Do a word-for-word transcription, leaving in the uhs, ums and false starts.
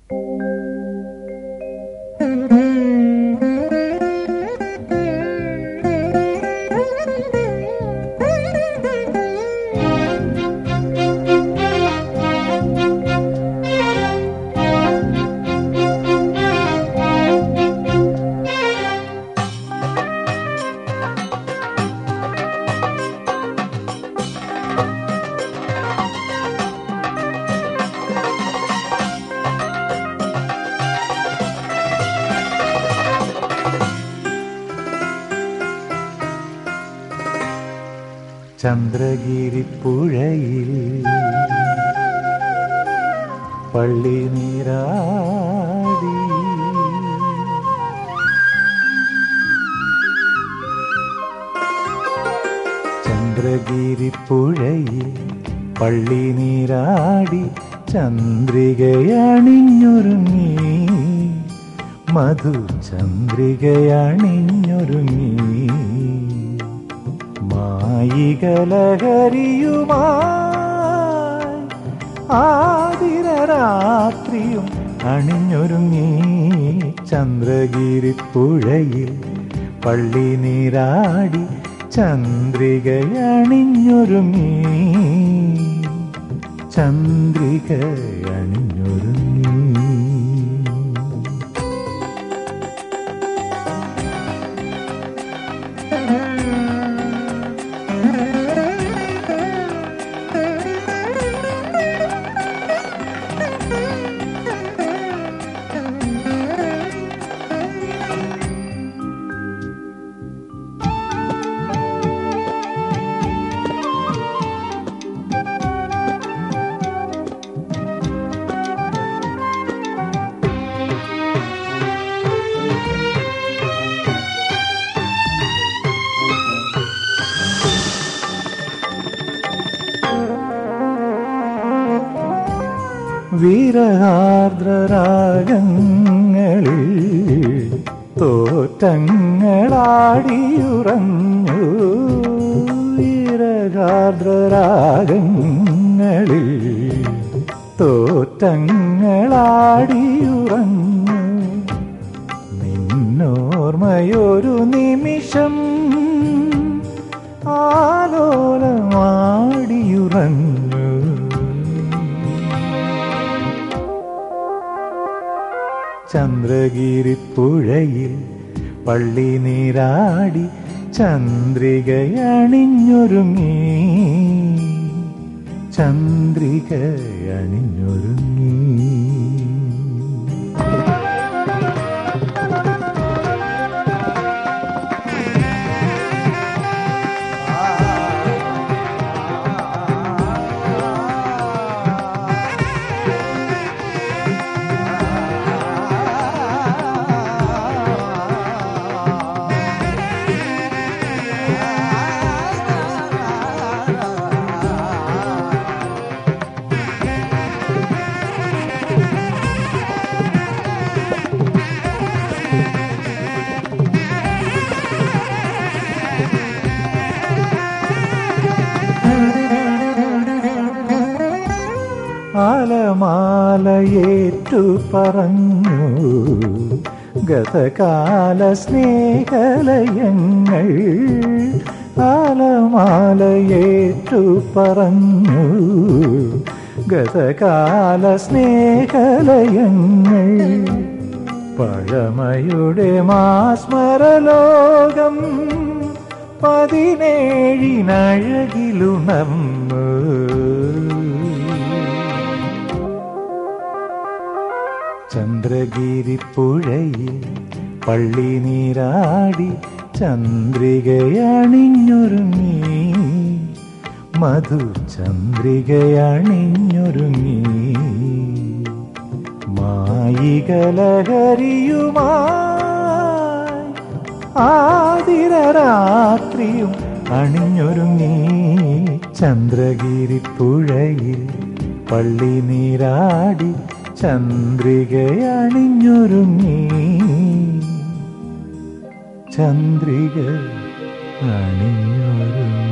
ചന്ദ്രഗിരിപ്പുഴയിൽ പള്ളി നീരാടി ചന്ദ്രഗിരിപ്പുഴയിൽ പള്ളി നീരാടി ചന്ദ്രികയണിഞ്ഞൊരുങ്ങി മധു ചന്ദ്രികയണിഞ്ഞൊരുങ്ങി മായികലഹരിയുമായി ആതിരരാത്രിയും അണിഞ്ഞൊരുങ്ങി ചന്ദ്രഗിരിപ്പുഴയിൽ പള്ളി നീരാടി ചന്ദ്രികയണിഞ്ഞൊരുങ്ങി ചന്ദ്രികയണിഞ്ഞൊരുങ്ങി വീരഹാർദ്രരാഗങ്ങളിൽ തോറ്റങ്ങളാടിയുറഞ്ഞു വീരഹാർദ്രരാഗങ്ങളിൽ തോറ്റങ്ങളാടിയുറഞ്ഞു നിന്നോർമ്മയൊരു നിമിഷം ആലോലമാടിയുറഞ്ഞു ചന്ദ്രഗിരിപ്പുഴയിൽ പള്ളി നീരാടി ചന്ദ്രികയണിഞ്ഞൊരുങ്ങി ചന്ദ്രികയണിഞ്ഞൊരുങ്ങി ആലമാലയേറ്റു പറഞ്ഞു ഗതകാല സ്നേഹലയങ്ങൾ ആലമാലയേറ്റു പറഞ്ഞു ഗതകാല സ്നേഹലയങ്ങൾ പഴമയുടെ മാസ്മരലോകം പതിനേഴിനഴകിലുണർന്നു ചന്ദ്രഗിരിപ്പുഴയിൽ പള്ളി നീരാടി ചന്ദ്രികയണിഞ്ഞൊരുങ്ങി മധു ചന്ദ്രികയണിഞ്ഞൊരുങ്ങി മായികലഹരിയുമായി ആതിരരാത്രിയും അണിഞ്ഞൊരുങ്ങി ചന്ദ്രഗിരിപ്പുഴയിൽ പള്ളി നീരാടി ചന്ദ്രികയണിഞ്ഞൊരുങ്ങി ചന്ദ്രിക അണിഞ്ഞൊരുങ്ങി